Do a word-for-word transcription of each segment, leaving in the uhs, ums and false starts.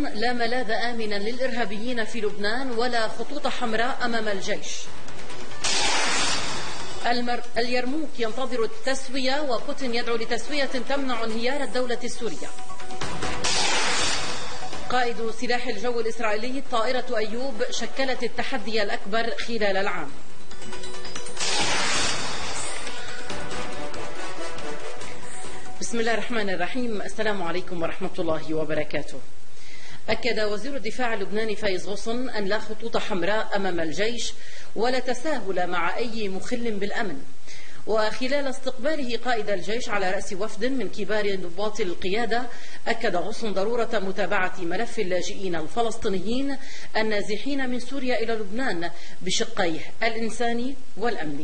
لا ملاذ آمنا للإرهابيين في لبنان ولا خطوط حمراء أمام الجيش. المر... اليرموك ينتظر التسوية وبوتين يدعو لتسوية تمنع انهيار الدولة السورية. قائد سلاح الجو الإسرائيلي طائرة أيوب شكلت التحدي الأكبر خلال العام. بسم الله الرحمن الرحيم. السلام عليكم ورحمة الله وبركاته. أكد وزير الدفاع اللبناني فايز غصن أن لا خطوط حمراء أمام الجيش ولا تساهل مع أي مخل بالأمن. وخلال استقباله قائد الجيش على رأس وفد من كبار ضباط القيادة، أكد غصن ضرورة متابعة ملف اللاجئين الفلسطينيين النازحين من سوريا إلى لبنان بشقيه الإنساني والأمني.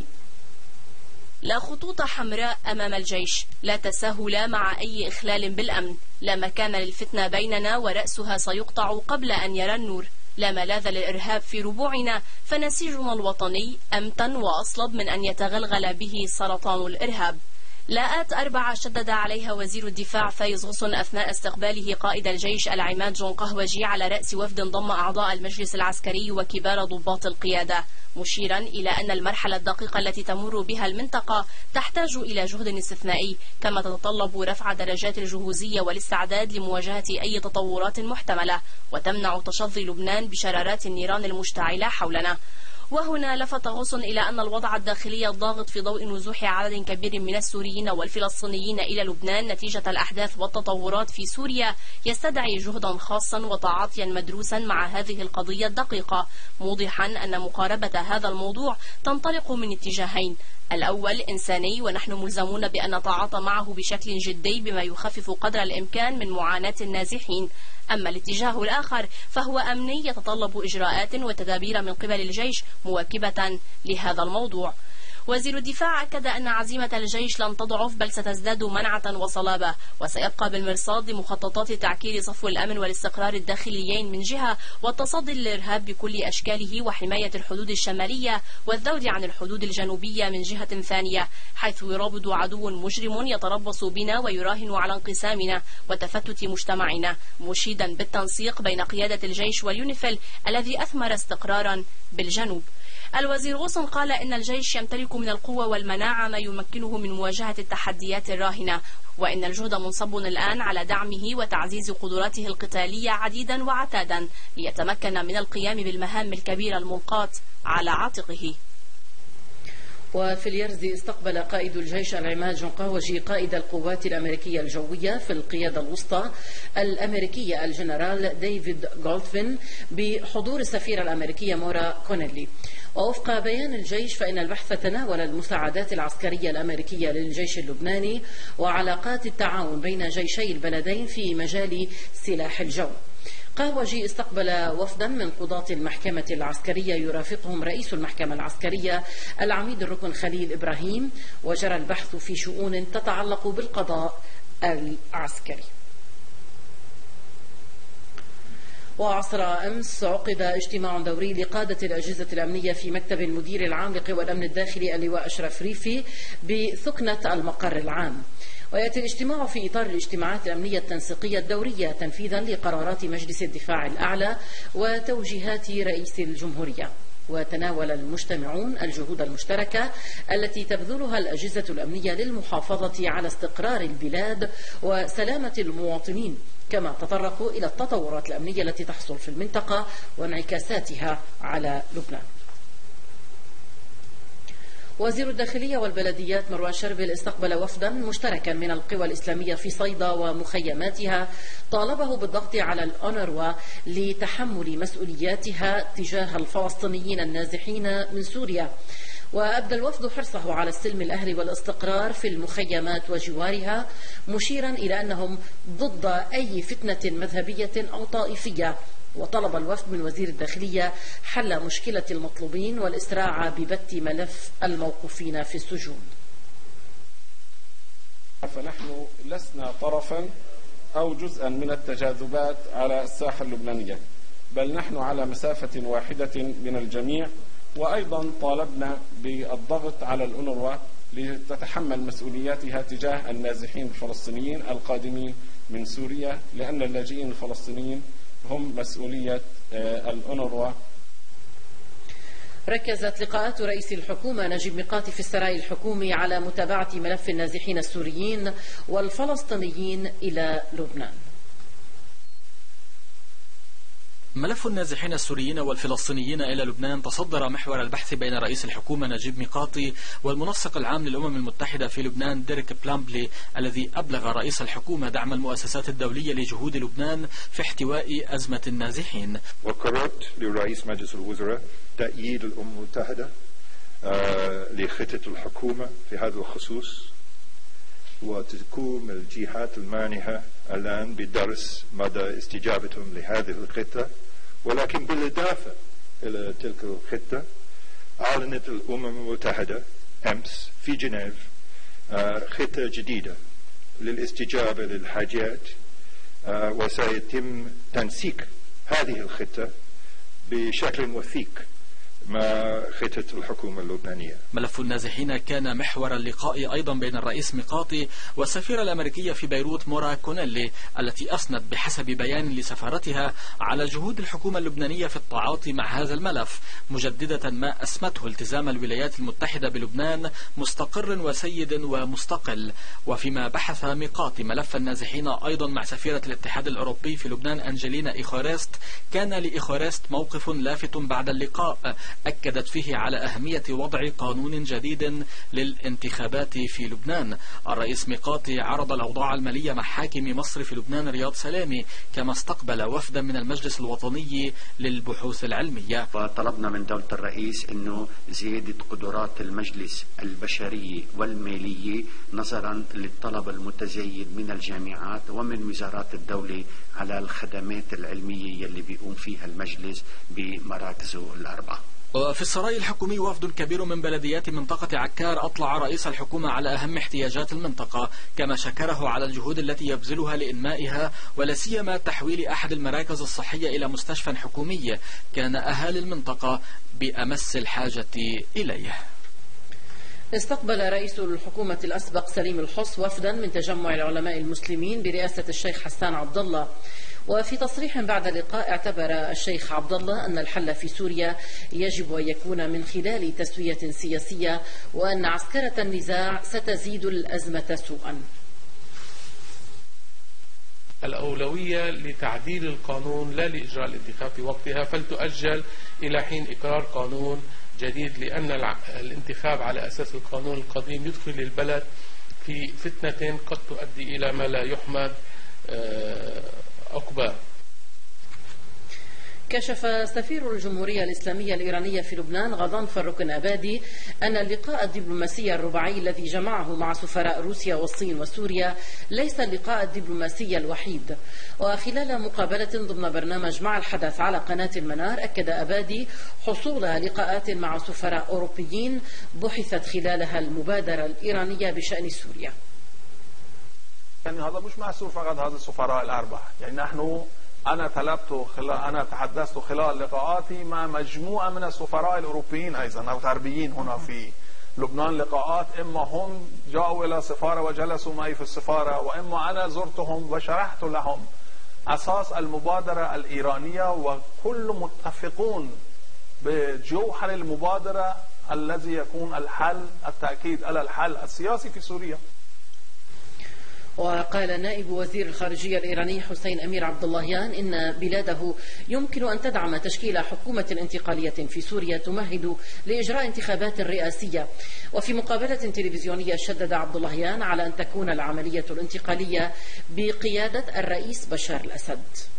لا خطوط حمراء أمام الجيش، لا تساهل مع أي إخلال بالأمن، لا مكان للفتنة بيننا ورأسها سيقطع قبل أن يرى النور، لا ملاذ للإرهاب في ربوعنا فنسيجنا الوطني أمتن وأصلب من أن يتغلغل به سرطان الإرهاب. لاءات أربعة شدد عليها وزير الدفاع فايز غصن أثناء استقباله قائد الجيش العماد جون قهوجي على رأس وفد ضم أعضاء المجلس العسكري وكبار ضباط القيادة، مشيرا إلى أن المرحلة الدقيقة التي تمر بها المنطقة تحتاج إلى جهد استثنائي، كما تتطلب رفع درجات الجهوزية والاستعداد لمواجهة أي تطورات محتملة وتمنع تشظي لبنان بشرارات النيران المشتعلة حولنا. وهنا لفت غصن إلى أن الوضع الداخلي الضاغط في ضوء نزوح عدد كبير من السوريين والفلسطينيين إلى لبنان نتيجة الأحداث والتطورات في سوريا يستدعي جهدا خاصا وتعاطيا مدروسا مع هذه القضية الدقيقة، موضحا أن مقاربة هذا الموضوع تنطلق من اتجاهين: الأول إنساني ونحن ملزمون بأن نتعاطى معه بشكل جدي بما يخفف قدر الإمكان من معاناة النازحين، أما الاتجاه الآخر فهو أمني يتطلب إجراءات وتدابير من قبل الجيش مواكبة لهذا الموضوع. وزير الدفاع أكد أن عزيمة الجيش لن تضعف بل ستزداد منعة وصلابة، وسيبقى بالمرصاد لمخططات تعكير صفو الأمن والاستقرار الداخليين من جهة، والتصدي للإرهاب بكل أشكاله وحماية الحدود الشمالية والذود عن الحدود الجنوبية من جهة ثانية، حيث يرابط عدو مجرم يتربص بنا ويراهن على انقسامنا وتفتت مجتمعنا، مشيدا بالتنسيق بين قيادة الجيش واليونيفيل الذي أثمر استقرارا بالجنوب. الوزير غصن قال إن الجيش يمتلك من القوة والمناعة ما يمكنه من مواجهة التحديات الراهنة، وإن الجهد منصب الآن على دعمه وتعزيز قدراته القتالية عديدا وعتادا ليتمكن من القيام بالمهام الكبيرة الملقاة على عاتقه. وفي اليرز استقبل قائد الجيش العماد جون قهوجي قائد القوات الأمريكية الجوية في القيادة الوسطى الأمريكية الجنرال ديفيد جولدفين بحضور السفيرة الأمريكية مورا كونيلي. ووفق بيان الجيش فإن البحث تناول المساعدات العسكرية الأمريكية للجيش اللبناني وعلاقات التعاون بين جيشي البلدين في مجال سلاح الجو. قهوجي استقبل وفدا من قضاة المحكمة العسكرية يرافقهم رئيس المحكمة العسكرية العميد الركن خليل إبراهيم، وجرى البحث في شؤون تتعلق بالقضاء العسكري. وعصر أمس عقد اجتماع دوري لقادة الأجهزة الأمنية في مكتب المدير العام لقوى الأمن الداخلي اللواء أشرف ريفي بثكنة المقر العام. ويأتي الاجتماع في إطار الاجتماعات الأمنية التنسيقية الدورية تنفيذا لقرارات مجلس الدفاع الأعلى وتوجيهات رئيس الجمهورية. وتناول المجتمعون الجهود المشتركة التي تبذلها الأجهزة الأمنية للمحافظة على استقرار البلاد وسلامة المواطنين، كما تطرقوا إلى التطورات الأمنية التي تحصل في المنطقة وانعكاساتها على لبنان. وزير الداخلية والبلديات مروان شربل استقبل وفدا مشتركا من القوى الإسلامية في صيدا ومخيماتها طالبه بالضغط على الأونروا لتحمل مسؤولياتها تجاه الفلسطينيين النازحين من سوريا. وأبدى الوفد حرصه على السلم الأهلي والاستقرار في المخيمات وجوارها، مشيرا إلى أنهم ضد أي فتنة مذهبية أو طائفية. وطلب الوفد من وزير الداخلية حل مشكلة المطلوبين والإسراع ببت ملف الموقوفين في السجون. فنحن لسنا طرفا أو جزءا من التجاذبات على الساحة اللبنانية، بل نحن على مسافة واحدة من الجميع. وأيضا طالبنا بالضغط على الأونروا لتتحمل مسؤولياتها تجاه النازحين الفلسطينيين القادمين من سوريا، لأن اللاجئين الفلسطينيين هم مسؤولية الأونروا. ركزت لقاءات رئيس الحكومة نجيب ميقاتي في السراي الحكومي على متابعة ملف النازحين السوريين والفلسطينيين إلى لبنان. ملف النازحين السوريين والفلسطينيين إلى لبنان تصدر محور البحث بين رئيس الحكومة نجيب ميقاتي والمنسق العام للأمم المتحدة في لبنان ديريك بلامبلي، الذي أبلغ رئيس الحكومة دعم المؤسسات الدولية لجهود لبنان في احتواء أزمة النازحين. وقررت لرئيس مجلس الوزراء تأييد الأمم المتحدة لخطة الحكومة في هذا الخصوص، وتقوم الجهات المانحة الآن بدرس مدى استجابتهم لهذه الخطة. ولكن بالإضافة إلى تلك الخطة أعلنت الأمم المتحدة أمس في جنيف خطة جديدة للاستجابة للحاجات، وسيتم تنسيق هذه الخطة بشكل وثيق مع خطة الحكومة اللبنانية. ملف النازحين كان محور اللقاء أيضا بين الرئيس ميقاتي والسفيرة الأمريكية في بيروت مورا كونيلي، التي أثنت بحسب بيان لسفارتها على جهود الحكومة اللبنانية في التعاطي مع هذا الملف، مجددة ما أسمته التزام الولايات المتحدة بلبنان مستقر وسيد ومستقل. وفيما بحث ميقاتي ملف النازحين أيضا مع سفيرة الاتحاد الأوروبي في لبنان أنجلينا إيخوريست، كان لإيخوريست موقف لافت بعد اللقاء أكدت فيه على أهمية وضع قانون جديد للانتخابات في لبنان. الرئيس ميقاتي عرض الأوضاع المالية مع حاكم مصر في لبنان رياض سلامي، كما استقبل وفدا من المجلس الوطني للبحوث العلمية. وطلبنا من دولة الرئيس أنه زيادة قدرات المجلس البشرية والمالية نظرا للطلب المتزايد من الجامعات ومن وزارات الدولة على الخدمات العلمية يلي بيقوم فيها المجلس بمراكزه الأربعة. وفي السراي الحكومي وفد كبير من بلديات منطقة عكار أطلع رئيس الحكومة على أهم احتياجات المنطقة، كما شكره على الجهود التي يبذلها لإنمائها ولا سيما تحويل أحد المراكز الصحية إلى مستشفى حكومي كان أهالي المنطقة بأمس الحاجة إليه. استقبل رئيس الحكومة الأسبق سليم الحص وفدا من تجمع العلماء المسلمين برئاسة الشيخ حسان عبد الله. وفي تصريح بعد اللقاء اعتبر الشيخ عبد الله أن الحل في سوريا يجب أن يكون من خلال تسوية سياسية، وأن عسكرة النزاع ستزيد الأزمة سوءا. الأولوية لتعديل القانون لا لإجراء الانتخاب في وقتها، فلتؤجل إلى حين إقرار قانون جديد، لأن الانتخاب على أساس القانون القديم يدخل البلد في فتنة قد تؤدي إلى ما لا يحمد عقباه. كشف سفير الجمهورية الإسلامية الإيرانية في لبنان غضنفر ركن أبادي أن اللقاء الدبلوماسي الرباعي الذي جمعه مع سفراء روسيا والصين وسوريا ليس اللقاء الدبلوماسي الوحيد. وخلال مقابلة ضمن برنامج مع الحدث على قناة المنار، أكد أبادي حصول لقاءات مع سفراء أوروبيين بحثت خلالها المبادرة الإيرانية بشأن سوريا. يعني هذا مش محصور فقط هذا السفراء الأربعة، يعني نحن أنا طلبت خلال أنا تحدثت خلال لقاءاتي مع مجموعة من السفراء الأوروبيين أيضا أو غربيين هنا في لبنان، لقاءات إما هم جاءوا إلى السفارة وجلسوا معي في السفارة، وإما أنا زرتهم وشرحت لهم أساس المبادرة الإيرانية، وكل متفقون بجوهر المبادرة الذي يكون الحل التأكيد على الحل السياسي في سوريا. وقال نائب وزير الخارجية الإيراني حسين أمير عبد اللهيان إن بلاده يمكن أن تدعم تشكيل حكومة انتقالية في سوريا تمهد لإجراء انتخابات رئاسية. وفي مقابلة تلفزيونية شدد عبد اللهيان على أن تكون العملية الانتقالية بقيادة الرئيس بشار الأسد.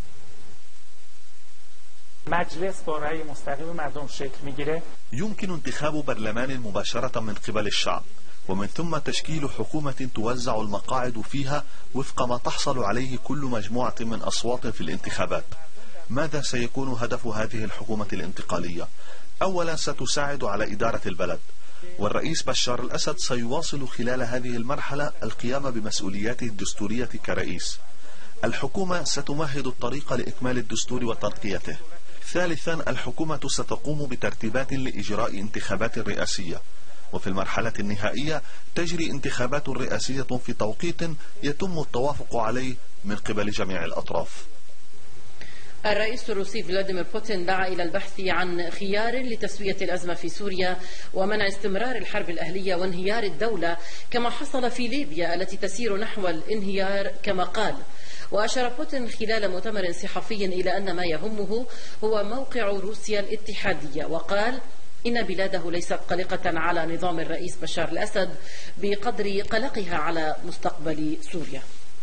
مجلس با رأی مستقیم مردم شکل میگیره. يمكن انتخاب برلمان مباشرة من قبل الشعب، ومن ثم تشكيل حكومة توزع المقاعد فيها وفق ما تحصل عليه كل مجموعة من أصوات في الانتخابات. ماذا سيكون هدف هذه الحكومة الانتقالية؟ أولا ستساعد على إدارة البلد، والرئيس بشار الأسد سيواصل خلال هذه المرحلة القيام بمسؤولياته الدستورية كرئيس. الحكومة ستمهد الطريق لإكمال الدستور وترقيته. ثالثا الحكومة ستقوم بترتيبات لإجراء انتخابات رئاسية، وفي المرحلة النهائية تجري انتخابات رئاسية في توقيت يتم التوافق عليه من قبل جميع الأطراف. الرئيس الروسي فلاديمير بوتين دعا إلى البحث عن خيار لتسوية الأزمة في سوريا ومنع استمرار الحرب الأهلية وانهيار الدولة كما حصل في ليبيا التي تسير نحو الانهيار كما قال. وأشار بوتين خلال مؤتمر صحفي إلى أن ما يهمه هو موقع روسيا الاتحادية، وقال إن بلاده ليست قلقة على نظام الرئيس بشار الأسد بقدر قلقها على مستقبل سوريا.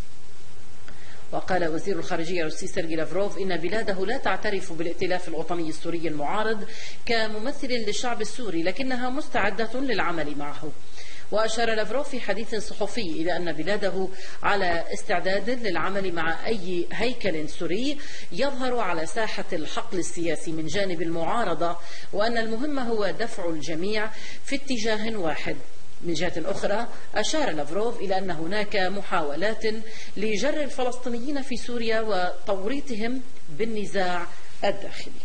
وقال وزير الخارجية الروسي سيرجي لافروف إن بلاده لا تعترف بالائتلاف الوطني السوري المعارض كممثل للشعب السوري، لكنها مستعدة للعمل معه. وأشار لافروف في حديث صحفي إلى أن بلاده على استعداد للعمل مع أي هيكل سوري يظهر على ساحة الحقل السياسي من جانب المعارضة، وأن المهم هو دفع الجميع في اتجاه واحد. من جهة أخرى أشار لافروف إلى أن هناك محاولات لجر الفلسطينيين في سوريا وتوريطهم بالنزاع الداخلي.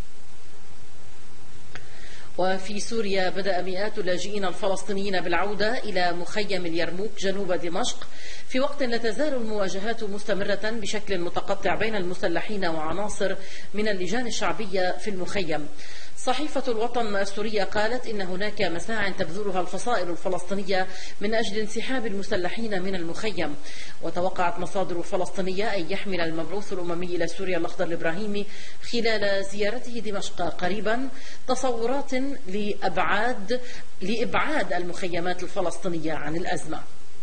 وفي سوريا بدأ مئات اللاجئين الفلسطينيين بالعودة إلى مخيم اليرموك جنوب دمشق، في وقت لا تزال المواجهات مستمرة بشكل متقطع بين المسلحين وعناصر من اللجان الشعبية في المخيم. صحيفة الوطن السورية قالت إن هناك مساع تبذلها الفصائل الفلسطينية من أجل انسحاب المسلحين من المخيم. وتوقعت مصادر فلسطينية أن يحمل المبعوث الأممي إلى سوريا الأخضر الإبراهيمي خلال زيارته دمشق قريبا تصورات لأبعاد لإبعاد المخيمات الفلسطينية عن الأزمة.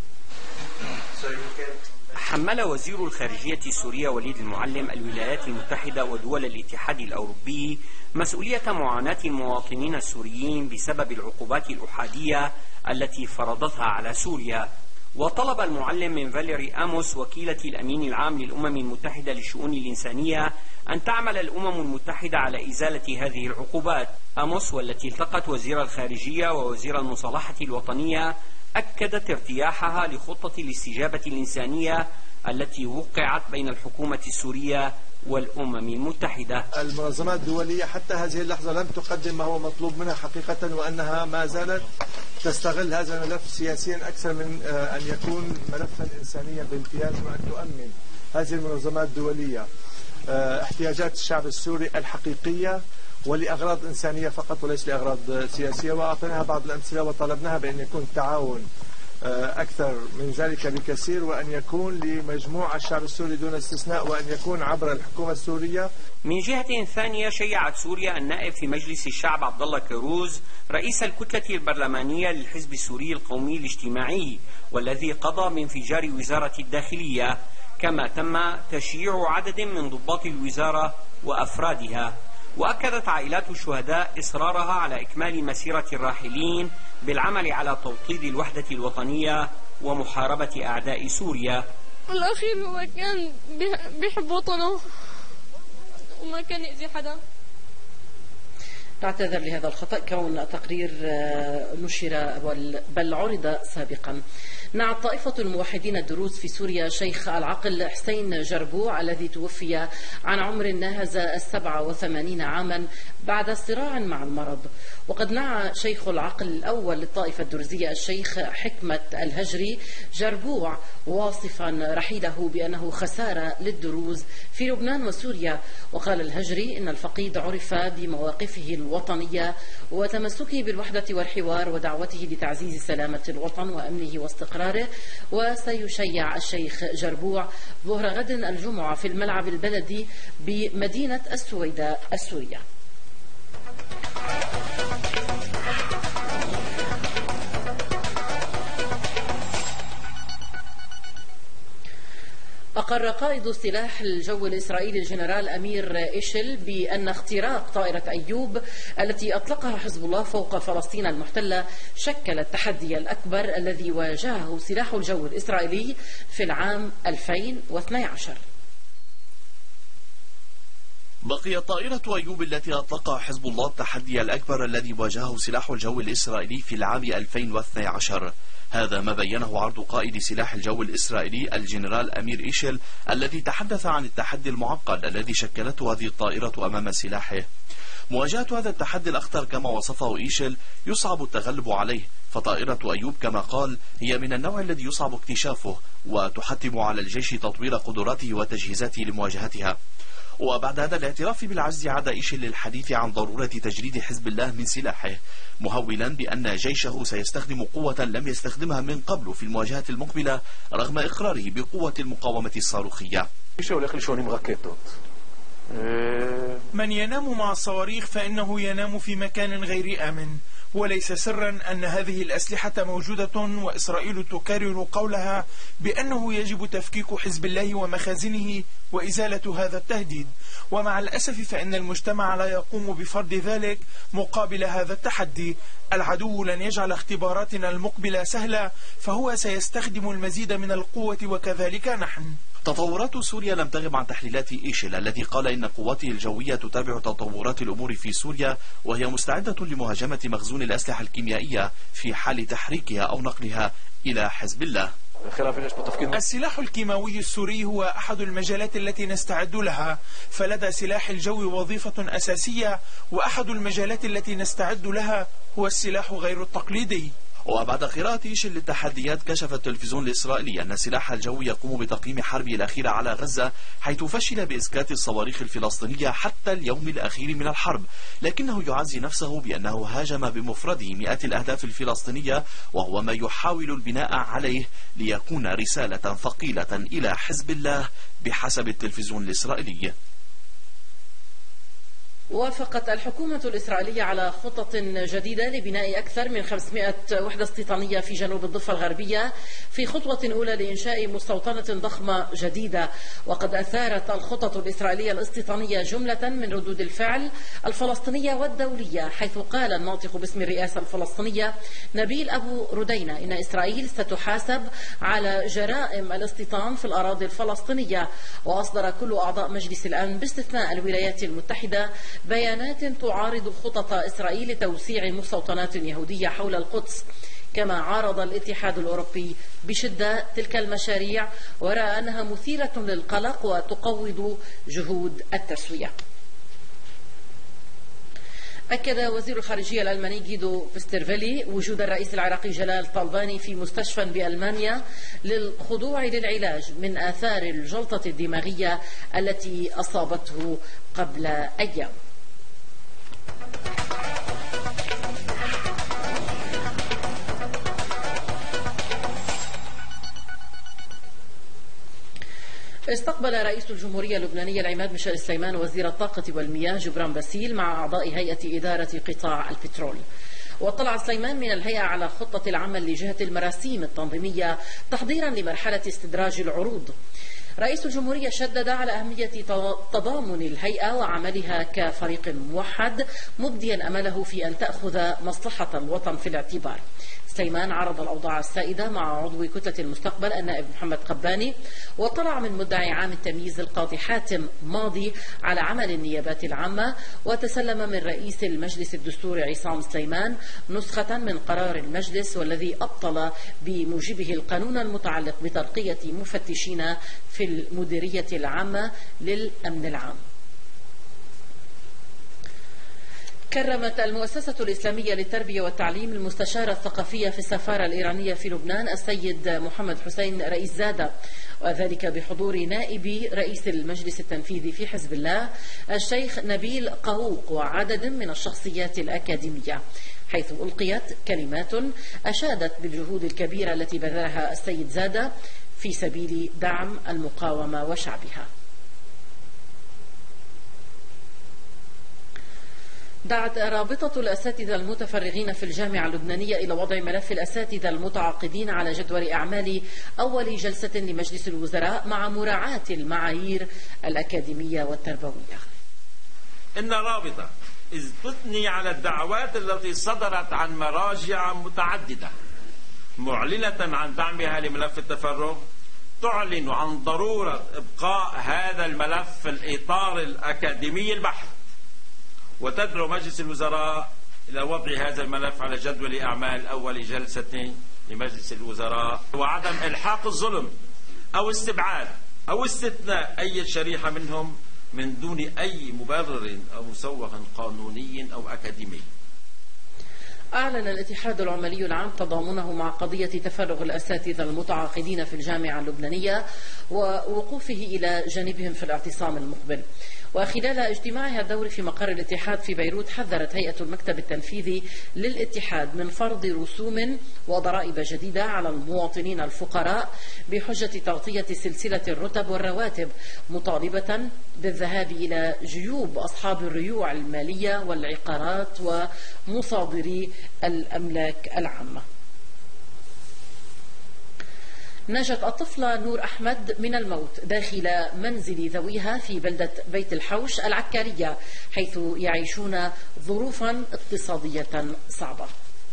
حمل وزير الخارجية السورية وليد المعلم الولايات المتحدة ودول الاتحاد الأوروبي مسؤولية معاناة المواطنين السوريين بسبب العقوبات الأحادية التي فرضتها على سوريا. وطلب المعلم من فاليري آموس وكيلة الأمين العام للأمم المتحدة للشؤون الإنسانية أن تعمل الأمم المتحدة على إزالة هذه العقوبات. آموس والتي التقت وزير الخارجية ووزير المصالحة الوطنية أكدت ارتياحها لخطة الاستجابة الإنسانية التي وقعت بين الحكومة السورية والأمم المتحدة. المنظمات الدولية حتى هذه اللحظة لم تقدم ما هو مطلوب منها حقيقة، وأنها ما زالت تستغل هذا الملف سياسيا أكثر من أن يكون ملفا إنسانيا بامتياز، وأن تؤمن هذه المنظمات الدولية احتياجات الشعب السوري الحقيقية ولأغراض إنسانية فقط وليس لأغراض سياسية. وأعطيناها بعض الأمثلة وطلبناها بأن يكون التعاون أكثر من ذلك بكثير، وأن يكون لمجموع الشعب السوري دون استثناء، وأن يكون عبر الحكومة السورية. من جهة ثانية شيعت سوريا النائب في مجلس الشعب عبد الله كيروز رئيس الكتلة البرلمانية للحزب السوري القومي الاجتماعي، والذي قضى بانفجار وزارة الداخلية، كما تم تشييع عدد من ضباط الوزارة وأفرادها. وأكدت عائلات الشهداء إصرارها على إكمال مسيرة الراحلين بالعمل على توطيد الوحدة الوطنية ومحاربة أعداء سوريا. الأخير هو كان بيحب وطنه وما كان يأذي حدا. نعتذر لهذا الخطأ، كون تقرير نشر بل عرض سابقا. نعت طائفة الموحدين الدروز في سوريا شيخ العقل حسين جربوع الذي توفي عن عمر ناهز السبعة وثمانين عاما بعد صراع مع المرض. وقد نعى شيخ العقل الأول للطائفة الدرزية الشيخ حكمة الهجري جربوع واصفا رحيله بأنه خسارة للدروز في لبنان وسوريا. وقال الهجري إن الفقيد عرف بمواقفه الوطنية وتمسكه بالوحدة والحوار ودعوته لتعزيز سلامة الوطن وأمنه واستقراره. وسيشيع الشيخ جربوع ظهر غد الجمعة في الملعب البلدي بمدينة السويداء السورية. أقر قائد سلاح الجو الإسرائيلي الجنرال أمير إيشل بأن اختراق طائرة أيوب التي أطلقها حزب الله فوق فلسطين المحتلة شكل التحدي الأكبر الذي واجهه سلاح الجو الإسرائيلي في العام ألفين واثني عشر. بقيت طائرة أيوب التي أطلقها حزب الله التحدي الأكبر الذي واجهه سلاح الجو الإسرائيلي في العام ألفين واثني عشر. هذا ما بينه عرض قائد سلاح الجو الإسرائيلي الجنرال أمير إيشل الذي تحدث عن التحدي المعقد الذي شكلته هذه الطائرة أمام سلاحه. مواجهة هذا التحدي الأخطر كما وصفه إيشل يصعب التغلب عليه، فطائرة أيوب كما قال هي من النوع الذي يصعب اكتشافه وتحتم على الجيش تطوير قدراته وتجهيزاته لمواجهتها. وبعد هذا الاعتراف بالعجز عاد إيشل للحديث عن ضرورة تجريد حزب الله من سلاحه، مهولا بأن جيشه سيستخدم قوة لم يستخدمها من قبل في المواجهة المقبلة رغم إقراره بقوة المقاومة الصاروخية. من ينام مع الصواريخ فإنه ينام في مكان غير آمن، وليس سرا أن هذه الأسلحة موجودة، وإسرائيل تكرر قولها بأنه يجب تفكيك حزب الله ومخازنه وإزالة هذا التهديد. ومع الأسف فإن المجتمع لا يقوم بفرض ذلك مقابل هذا التحدي. العدو لن يجعل اختباراتنا المقبلة سهلة، فهو سيستخدم المزيد من القوة وكذلك نحن. تطورات سوريا لم تغب عن تحليلات إيشل الذي قال إن قواته الجوية تتابع تطورات الأمور في سوريا، وهي مستعدة لمهاجمة مخزون الأسلحة الكيميائية في حال تحريكها أو نقلها إلى حزب الله. السلاح الكيماوي السوري هو أحد المجالات التي نستعد لها، فلدى سلاح الجو وظيفة أساسية، وأحد المجالات التي نستعد لها هو السلاح غير التقليدي. وبعد قراءة إيشل للتحديات، كشف التلفزيون الإسرائيلي أن السلاح الجوي يقوم بتقييم حربه الأخيرة على غزة، حيث فشل بإسكات الصواريخ الفلسطينية حتى اليوم الأخير من الحرب، لكنه يعزي نفسه بأنه هاجم بمفرده مئات الأهداف الفلسطينية، وهو ما يحاول البناء عليه ليكون رسالة ثقيلة إلى حزب الله بحسب التلفزيون الإسرائيلي. وافقت الحكومة الإسرائيلية على خطط جديدة لبناء أكثر من خمسمائة وحدة استيطانية في جنوب الضفة الغربية في خطوة أولى لإنشاء مستوطنة ضخمة جديدة. وقد أثارت الخطط الإسرائيلية الاستيطانية جملة من ردود الفعل الفلسطينية والدولية، حيث قال الناطق باسم الرئاسة الفلسطينية نبيل أبو ردينة إن إسرائيل ستحاسب على جرائم الاستيطان في الأراضي الفلسطينية. وأصدر كل أعضاء مجلس الأمن باستثناء الولايات المتحدة بيانات تعارض خطط إسرائيل لتوسيع مستوطنات يهودية حول القدس. كما عارض الاتحاد الأوروبي بشدة تلك المشاريع، ورأى أنها مثيرة للقلق وتقوض جهود التسوية. أكد وزير الخارجية الألماني جيدو فيسترفيلي وجود الرئيس العراقي جلال طالباني في مستشفى بألمانيا للخضوع للعلاج من آثار الجلطة الدماغية التي أصابته قبل أيام. استقبل رئيس الجمهورية اللبنانية العماد ميشيل سليمان وزير الطاقة والمياه جبران باسيل مع أعضاء هيئة إدارة قطاع البترول. واطلع سليمان من الهيئة على خطة العمل لجهة المراسيم التنظيمية تحضيرا لمرحلة استدراج العروض. رئيس الجمهورية شدد على أهمية تضامن الهيئة وعملها كفريق موحد، مبديا أمله في أن تأخذ مصلحة الوطن في الاعتبار. سليمان عرض الأوضاع السائدة مع عضو كتلة المستقبل النائب محمد قباني، وطلع من مدعي عام التمييز القاضي حاتم ماضي على عمل النيابات العامة، وتسلم من رئيس المجلس الدستوري عصام سليمان نسخة من قرار المجلس والذي أبطل بموجبه القانون المتعلق بترقية مفتشين في المديرية العامة للأمن العام. كرمت المؤسسة الإسلامية للتربية والتعليم المستشارة الثقافية في السفارة الإيرانية في لبنان السيد محمد حسين رئيس زادة، وذلك بحضور نائب رئيس المجلس التنفيذي في حزب الله الشيخ نبيل قهوق وعدد من الشخصيات الأكاديمية، حيث ألقيت كلمات أشادت بالجهود الكبيرة التي بذلها السيد زادة في سبيل دعم المقاومة وشعبها. دعت رابطة الأساتذة المتفرغين في الجامعة اللبنانية إلى وضع ملف الأساتذة المتعاقدين على جدول أعمال أول جلسة لمجلس الوزراء مع مراعاة المعايير الأكاديمية والتربوية. إن رابطة إذ تثني على الدعوات التي صدرت عن مراجع متعددة معلنة عن دعمها لملف التفرغ، تعلن عن ضرورة إبقاء هذا الملف في الإطار الأكاديمي البحت، وتدعو مجلس الوزراء إلى وضع هذا الملف على جدول أعمال أول جلسة لمجلس الوزراء، وعدم إلحاق الظلم أو استبعاد أو استثناء أي شريحة منهم من دون أي مبرر أو مسوغ قانوني أو أكاديمي. أعلن الاتحاد العمالي العام تضامنه مع قضية تفرغ الأساتذة المتعاقدين في الجامعة اللبنانية ووقوفه إلى جانبهم في الاعتصام المقبل. وخلال اجتماعها الدوري في مقر الاتحاد في بيروت حذرت هيئة المكتب التنفيذي للاتحاد من فرض رسوم وضرائب جديدة على المواطنين الفقراء بحجة تغطية سلسلة الرتب والرواتب، مطالبة بالذهاب إلى جيوب أصحاب الريوع المالية والعقارات ومصادري الأملاك العامة. نجت الطفلة نور أحمد من الموت داخل منزل ذويها في بلدة بيت الحوش العكارية، حيث يعيشون ظروفا اقتصادية صعبة.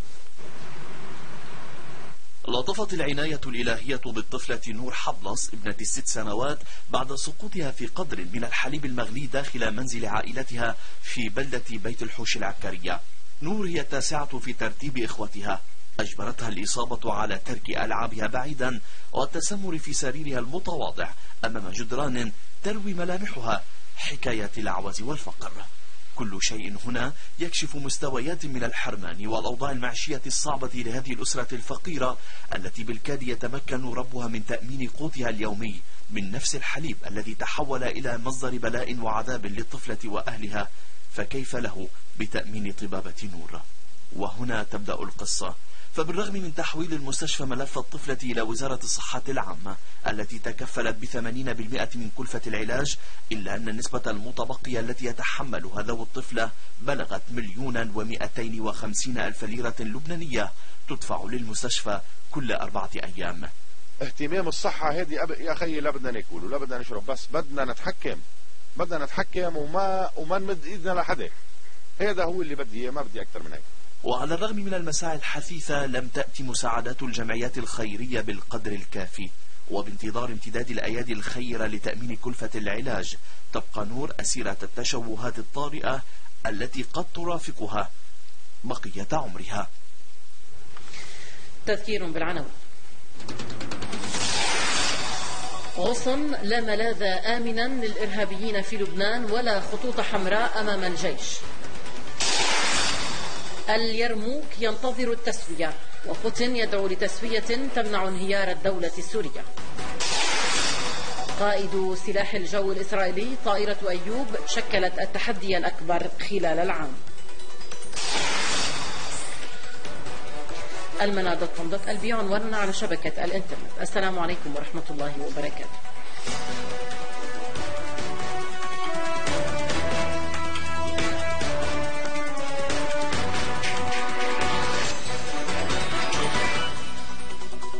لطفت العناية الإلهية بالطفلة نور حبلص ابنة الست سنوات بعد سقوطها في قدر من الحليب المغلي داخل منزل عائلتها في بلدة بيت الحوش العكارية. نور هي التاسعة في ترتيب إخوتها، أجبرتها الإصابة على ترك ألعابها بعيدا والتسمر في سريرها المتواضع أمام جدران تروي ملامحها حكاية الأعوز والفقر. كل شيء هنا يكشف مستويات من الحرمان والأوضاع المعيشية الصعبة لهذه الأسرة الفقيرة التي بالكاد يتمكن ربها من تأمين قوتها اليومي من نفس الحليب الذي تحول إلى مصدر بلاء وعذاب للطفلة وأهلها، فكيف له بتأمين طبابة نور؟ وهنا تبدأ القصة. فبالرغم من تحويل المستشفى ملف الطفلة إلى وزارة الصحة العامة التي تكفلت بثمانين بالمئة من كلفة العلاج، إلا أن النسبة المتبقية التي يتحملها ذوي الطفلة بلغت مليونا ومئتين وخمسين ألف ليرة لبنانية تدفع للمستشفى كل أربعة أيام. اهتمام الصحة هذه يا أخي لا بدنا ناكل ولا بدنا نشرب، بس بدنا نتحكم بدنا نتحكم وما وما نمد إيدنا لحدا. هذا هو اللي بدي إياه، ما بدي أكثر من هيك. وعلى الرغم من المساعي الحثيثة لم تأتي مساعدات الجمعيات الخيرية بالقدر الكافي، وبانتظار امتداد الأيادي الخيرة لتأمين كلفة العلاج تبقى نور أسيرة التشوهات الطارئة التي قد ترافقها بقية عمرها. تذكير بالعناوين. غصن لا ملاذ آمنا للإرهابيين في لبنان ولا خطوط حمراء أمام الجيش. اليرموك ينتظر التسوية وبوتين يدعو لتسوية تمنع انهيار الدولة السورية. قائد سلاح الجو الإسرائيلي طائرة أيوب شكلت التحدي الأكبر خلال العام. المنى دوت كوم دوت ال بي عنواننا على شبكة الإنترنت. السلام عليكم ورحمة الله وبركاته.